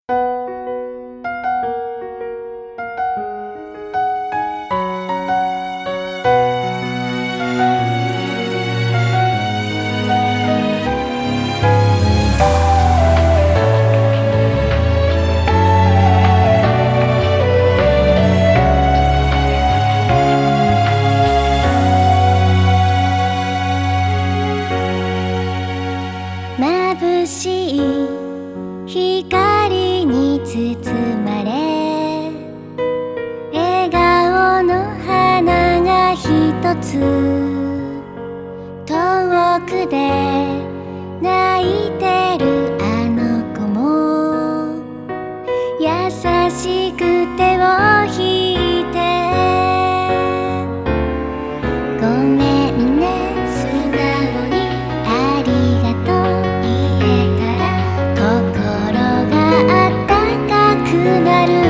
眩しい光に包まれ、笑顔の花が一つ、遠くで泣いてるあの子も優しく手を引いて、ごめんね素直にありがとう言えたら心があったかくなる。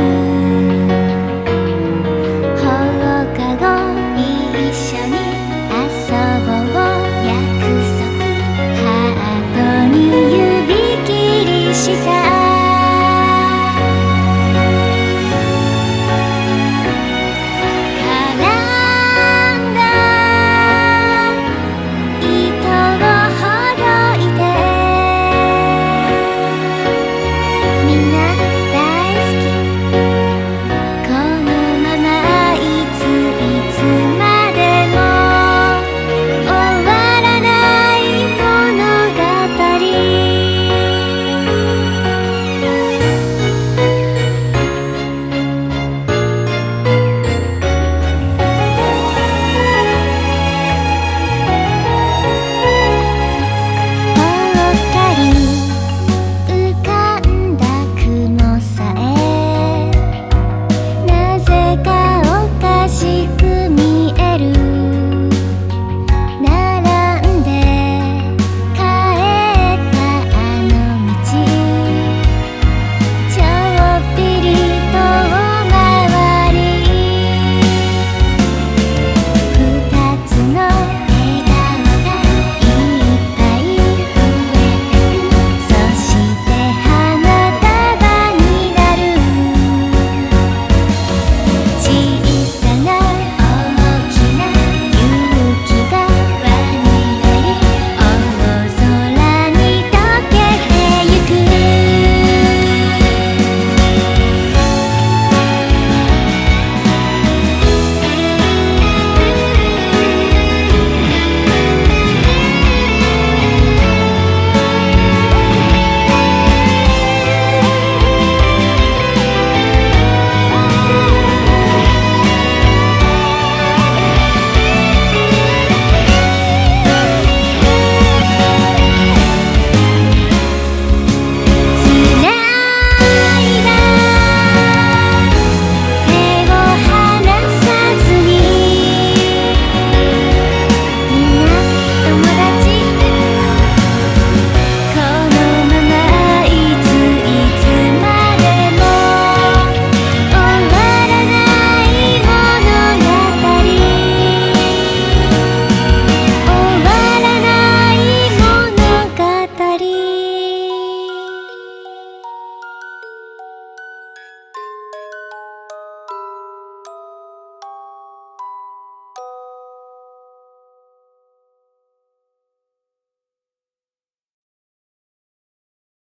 放課後一緒に遊ぼう約束、ハートに指切りしたみんな